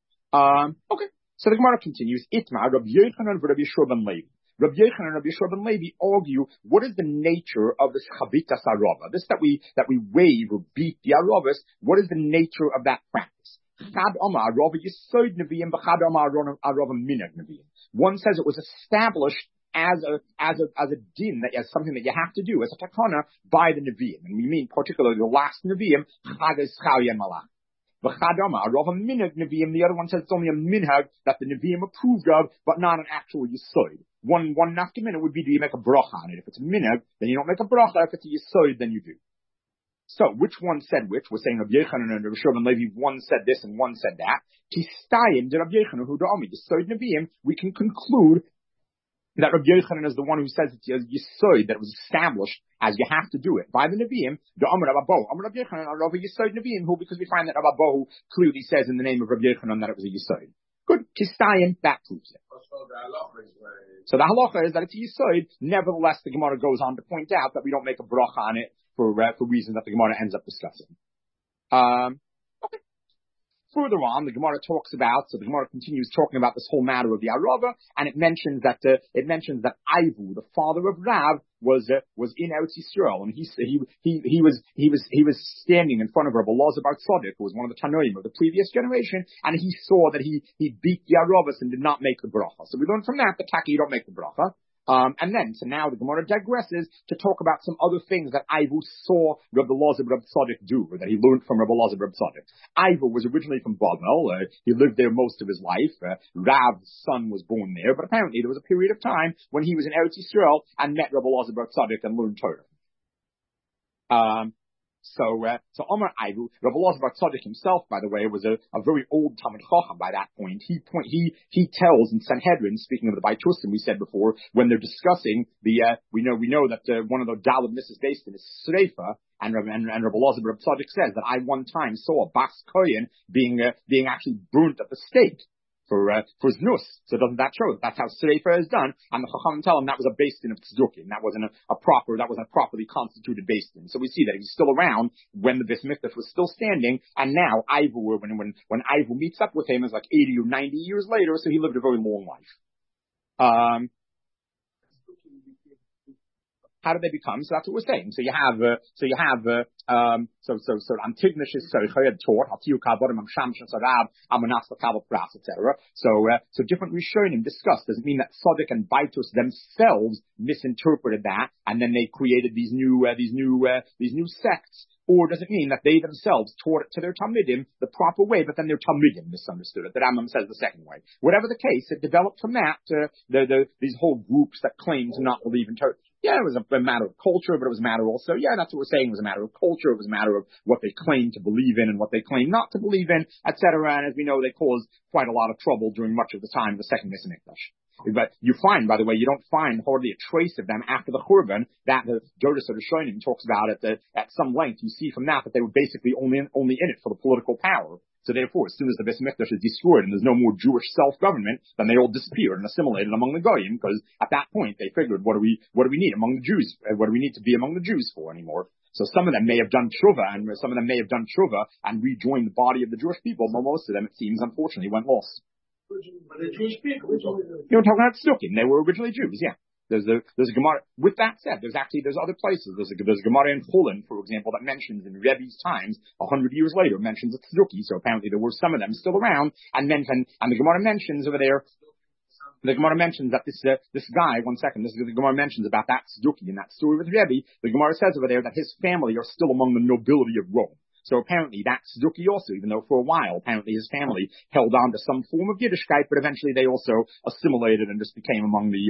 Okay. So the Gemara continues, Itma, Rabbi Yochanan and Rabbi Yeshua ben Levi. Rabbi Yochanan and Rabbi Yeshua ben Levi argue, what is the nature of this Chavitas Arava? This that we wave or beat the Arabas, what is the nature of that practice? Chad Amar Arava Yesod Nevi'im, B'chad Amar Arava Minag Nevi'im. One says it was established as a din, that as something that you have to do, as a takana by the Nevi'im. And we mean particularly the last Nevi'im, Chag Eschal Malach. V'chadama, Rav Minhag Nevi'im, the other one says it's only a minhag that the Nevi'im approved of, but not an actual yisoid. One nafkamina would be, do you make a bracha on it? If it's a minhag, then you don't make a bracha. If it's a yisoid, then you do. So, which one said which? We're saying Rabbi Yochanan and Rabbi Shua ben Levi, one said this and one said that. Kistayim, de Rabbi Yochanan, who da'ami, yisoid Nevi'im, we can conclude that Rabbi Yochanan is the one who says it's Yisoid, that it was established as you have to do it by the Nevi'im, the Amar Rabbi Abahu, Amar Rabbi Yochanan, Rabbi Yisoid Nevi'im, who, because we find that Rabbi Abahu clearly says in the name of Rabbi Yochanan that it was a Yisoid. Good. Kistayim, that proves it. So the halacha is that it's a Yisoid. Nevertheless, the Gemara goes on to point out that we don't make a bracha on it for reasons that the Gemara ends up discussing. Okay. Further on, the Gemara talks about, so the Gemara continues talking about this whole matter of the Arava, and it mentions that Ivu, the father of Rav, was in Eretz Yisrael, and he was standing in front of Rabbi Elazar bar Tzadok, who was one of the Tanoim of the previous generation, and he saw that he beat the Aravas and did not make the bracha. So we learn from that Taki, you don't make the bracha. So now the Gemara digresses to talk about some other things that Ivu saw Rabbi Elazar bar Tzadok do, or that he learned from Rabbi Elazar bar Tzadok. Ivu was originally from Bavel. He lived there most of his life. Rav's son was born there, but apparently there was a period of time when he was in Eretz Yisrael and met Rabbi Elazar bar Tzadok and learned Torah. So Omar Ivu, Rabbi Elazar bar Tzadok himself, by the way, was a very old Talmid Chacham by that point. He tells in Sanhedrin, speaking of the Baitusim we said before, when they're discussing we know that one of the Daled Mrs. Basin is Sreifa, and Rabbi Elazar bar Tzadok says that I one time saw a Bas Kohen being actually burnt at the stake for Znus. So doesn't that show that's how Sreifa is done? And the Chacham tell him that was a Basin of Tzdukim. That wasn't a properly constituted Basin. So we see that he's still around when the Beis Mikdash was still standing, and now Ivu, when Ivu meets up with him, is like 80 or 90 years later, so he lived a very long life. How did they become? So that's what we're saying. So you have Antignish is had taught etc. So different Rishonim discussed. Does it mean that Tzadok and Baitus themselves misinterpreted that, and then they created these new sects? Or does it mean that they themselves taught it to their Talmidim the proper way, but then their Talmidim misunderstood it? The Rambam says the second way. Whatever the case, it developed from that these whole groups that claim to not believe in Torah. Yeah, it was a matter of culture, but it was a matter also, that's what we're saying, it was a matter of culture, it was a matter of what they claim to believe in and what they claim not to believe in, etc. And as we know, they caused quite a lot of trouble during much of the time of the second Beis Mikdash. But you find, by the way, you don't find hardly a trace of them after the Churban, that the Jodas of Rishonim talks about it at some length. You see from that they were basically only in it for the political power. So therefore, as soon as the Beis Mikdash is destroyed and there's no more Jewish self-government, then they all disappeared and assimilated among the Goyim, because at that point they figured, what do we need among the Jews? What do we need to be among the Jews for anymore? So some of them may have done tshuva, and some of them may have done tshuva and rejoined the body of the Jewish people, but most of them, it seems, unfortunately, went lost. But the Jewish people, you're talking about Tzdukim. They were originally Jews, yeah. There's a Gemara. With that said, there's other places. There's a Gemara in Chulin, for example, that mentions in Rebbe's times, 100 years later, mentions a Tzduki. So apparently there were some of them still around, and the Gemara mentions over there. The Gemara mentions that this guy, one second, this is the Gemara mentions about that Tzduki in that story with Rebbe. The Gemara says over there that his family are still among the nobility of Rome. So apparently that Tzduki also, even though for a while, apparently his family held on to some form of Yiddishkeit, but eventually they also assimilated and just became among the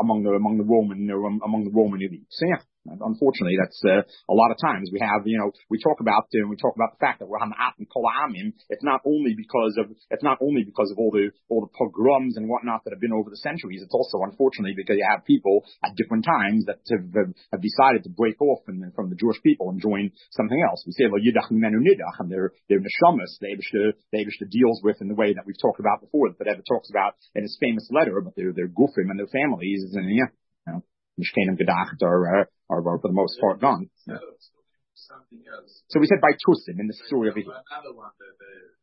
Roman elite. So yeah. Unfortunately, that's a lot of times we have, we talk about the fact that we're Hama'at and Kol Ha'amim. It's not only because of all the pogroms and whatnot that have been over the centuries. It's also, unfortunately, because you have people at different times that have decided to break off from the Jewish people and join something else. We say, well, Yidach Menu Nidach, and they're neshamas. The Eibishter deals with in the way that we've talked about before, that Rebbe talks about in his famous letter about their gufim and their families, and Mishkenim Gedacht are for the most part gone. Yeah. Something else. So we said by Tusim in the story of it. Another one that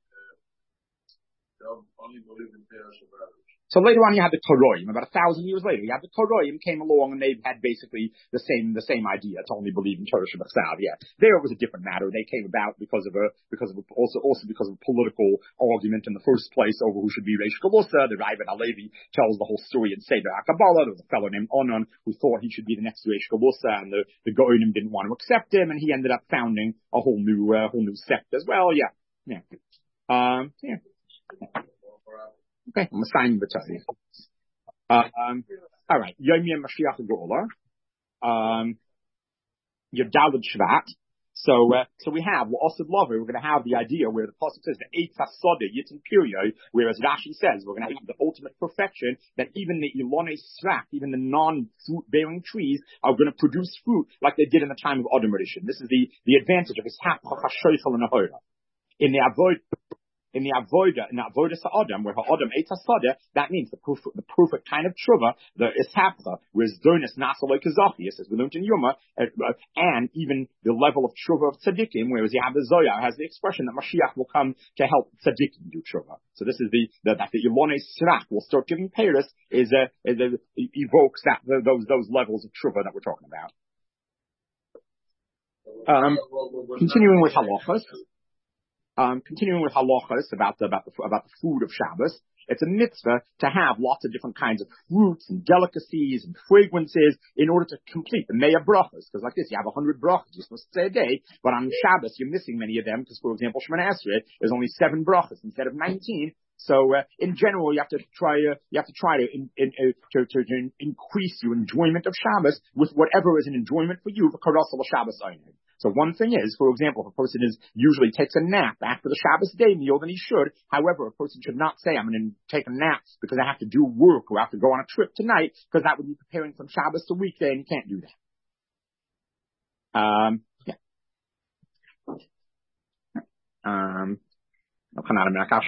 they only believe in Perush. So later on you had the Toroim. About 1,000 years later, you had the Toroim came along and they had basically the same idea to only believe in Torah Shabbat. Yeah. There it was a different matter. They came about because of a political argument in the first place over who should be Reish Galusa. The Ravid Halevi tells the whole story in Seder HaKabbalah. There was a fellow named Onan who thought he should be the next Reish Galusa, and the Goyim didn't want to accept him, and he ended up founding a whole new sect as well. Yeah. Yeah. Yeah. Okay, I'm assigning the time. All right. Yom Yom Mashiach Geula. Your Daled Shvat. So we have Osid Lover. We're going to have the idea where the pasuk says the Eitz Hasodeh Yitzin Period, whereas Rashi says we're going to have the ultimate perfection that even the Ilonei Srak, even the non-fruit bearing trees, are going to produce fruit like they did in the time of Adam Rishon. This is the advantage of Ishaq HaShoichel and Ahoira. In the Avodah Sa'adam, where Ha'adam Eitz HaSodeh, that means the perfect kind of tshuva, the Ishapcha, whereas Donis Nasaloi Kazachias, as we learned in Yoma, and even the level of tshuva of tzaddikim, whereas you have the Zohar has the expression that Mashiach will come to help tzaddikim do tshuva. So this is that the Ilonei Srach will start giving peiros evokes those levels of tshuva that we're talking about. Continuing with halachos. Continuing with halachos about the food of Shabbos, it's a mitzvah to have lots of different kinds of fruits and delicacies and fragrances in order to complete the Meah brachos. Because like this, you have 100 brachos you're supposed to say a day, but on Shabbos you're missing many of them because, for example, Shemoneh Esrei, there's only 7 brachos instead of 19. So in general, you have to try to increase your enjoyment of Shabbos with whatever is an enjoyment for you. Shabbos. So one thing is, for example, if a person usually takes a nap after the Shabbos day meal, then he should. However, a person should not say, I'm going to take a nap because I have to do work or I have to go on a trip tonight, because that would be preparing from Shabbos to weekday, and you can't do that. Yeah.